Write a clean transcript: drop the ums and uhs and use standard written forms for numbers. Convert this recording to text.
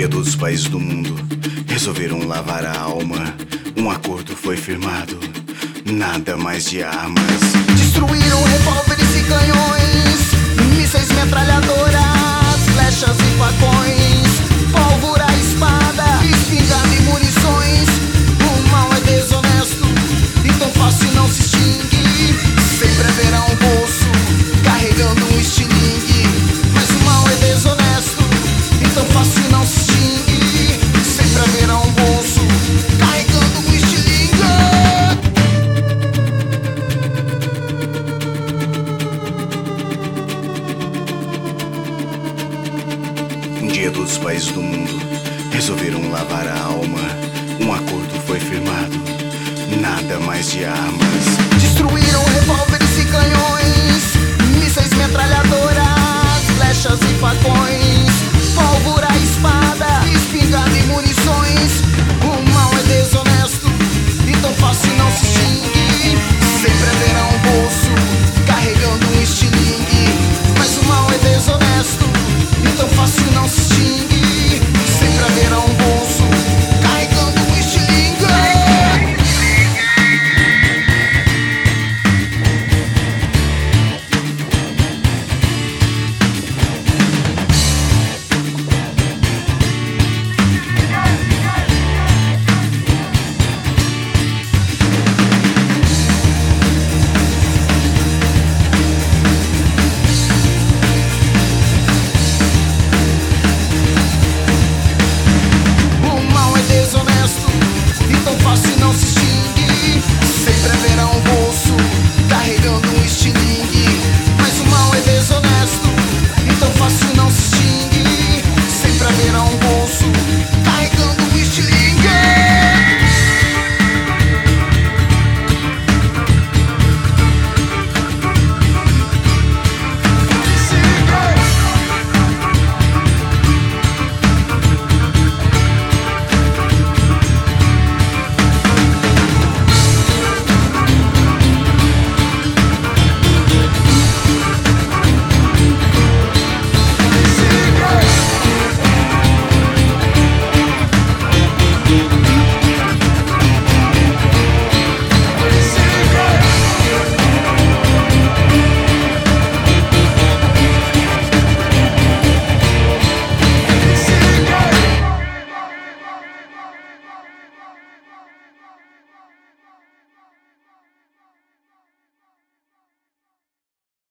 dia todos os países do mundo resolveram lavar a alma. Um acordo foi firmado, nada mais de armas. Destruíram revólveres e canhões, mísseis, metralhadoras, flechas e facões, pólvora, espada, espingarda e munições. O mal é desonesto e tão fácil não se extingue. Sempre haverá um bolso carregando um estilingue. Mas o mal é desonesto e tão fácil não se extingue. Sempre haverá um bolso carregando um estilingue. Um dia todos os países do mundo resolveram lavar a alma. Um acordo foi firmado, nada mais de armas. Destruíram revólveres e canhões, mísseis, metralhadoras, flechas e facões, pólvora,